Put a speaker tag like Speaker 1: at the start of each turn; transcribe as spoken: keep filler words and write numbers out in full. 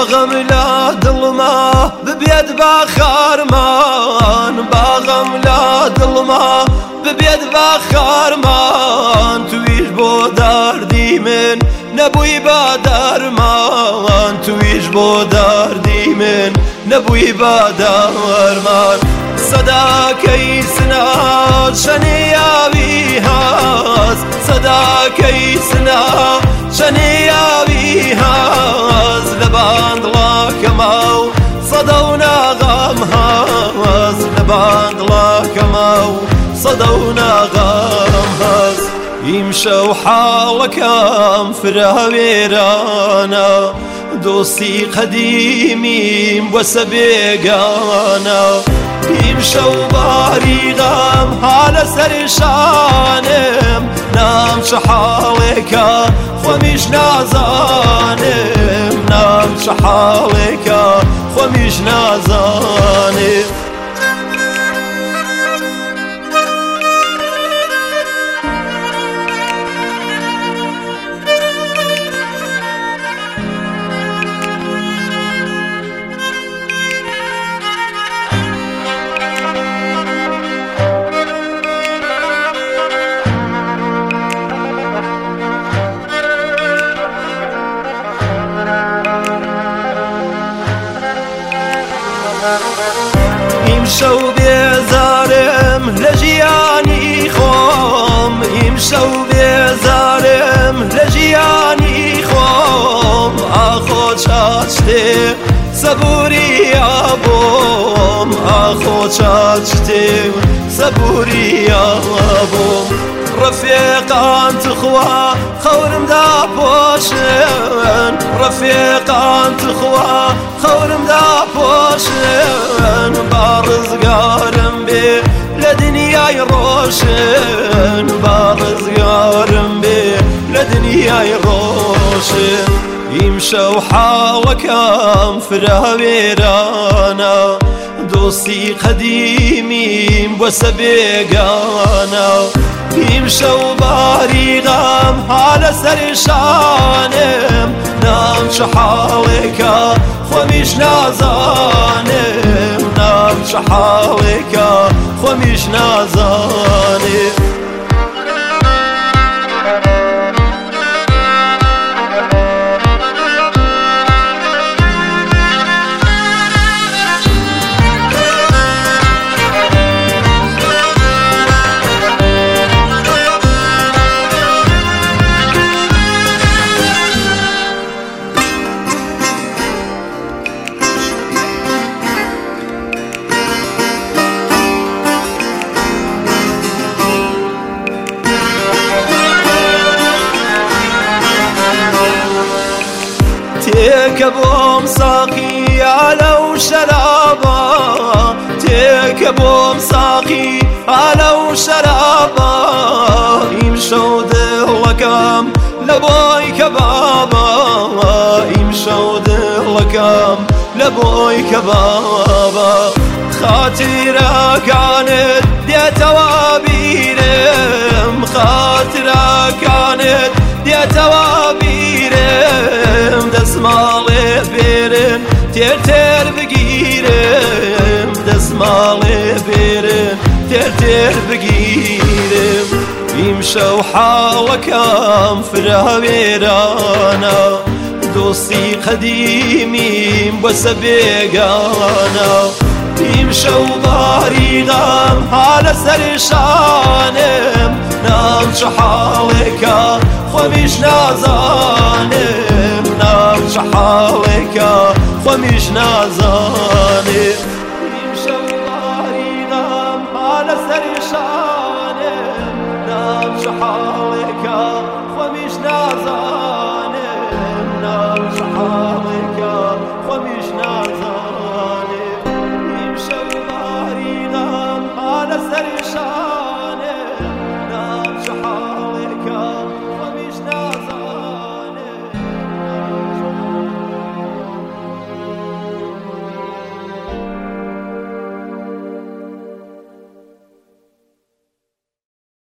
Speaker 1: باغم لا دڵما ببێت با خارمان باغم لا دڵما ببێت با خارمان تویش بۆ داردی من نەبووی با دەرمان تویش بۆ داردی من نەبووی با دەرمان سەداکەی سنات شەنیاوی هەست سەداکەی سنات شەنیاوی هەست لە باندڵاکەما و سەدە و ناغام هەست لە باندڵاکەما و سەدە و ناغام هەست ئیمشەو حاڵەکەم فراوێرانە دۆستی قەدیمیم وەسە بێگانە ئیمشەو باریغام هالە سەرشانم نام چه حاڵێکە خۆمیش نازانم نام چه حاڵێکە خۆمیش نازانم ئیمشەو بێزارم لە ژیانی خۆم ئیمشەو بێزارم لە ژیانی خۆم ئاخۆ چاچ شتێ سەبووریا بۆم ئاخۆ چاچ شتێ سەبووریا بۆم ڕەفێقان تخوا خەورم داپۆشن ڕەفێقان تخوا خەورم داپۆشن با ڕزگارم بێ لە دنیای ڕۆشن با ڕزگارم بێ لە دنیای ڕۆشن ئیمشەو حاڵەکەم فراوێرانە دۆستی قەدیمیم وەسە بێگانە ئیمشەو باریغام هالە سەرشانم نام چه حاڵێکە خۆمیش نازانم نام چه حاڵێکە خۆمیش نازانم تێکە بۆم ساقییا لەو شەرابە تێکە بۆم ساقی ئالەو شەرابە ئیمشەو دڵەکەم لە بۆی کەبابە ئیمشەو دڵەکەم لە بۆی کەبابە خاتیرەکانت دێتەوە بیرم خاتیرەکانت دێتەوە بیرم دەسماڵێ بێرن تێر تێر بگیرم دەسماڵێ بێرن تێر تێر بگیرم ئیمشەو حاڵەکەم فراوێرانە دۆستی قەدیمیم وەسە بێگانە ئیمشەو باریغام هالە سەرشانم نام چه حاڵێکە خۆمیش نازانم نام چه حاڵێکە خۆمیش نازانم ئیمشەو باریغام هالە سەرشانم نام چه حاڵێکە